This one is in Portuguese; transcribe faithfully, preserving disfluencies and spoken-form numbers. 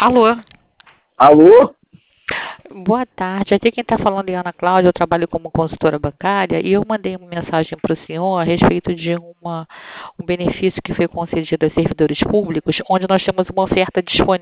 Alô, Alô? boa tarde. Aqui quem está falando é Ana Cláudia. Eu trabalho como consultora bancária e eu mandei uma mensagem para o senhor a respeito de uma, um benefício que foi concedido a servidores públicos, onde nós temos uma oferta disponível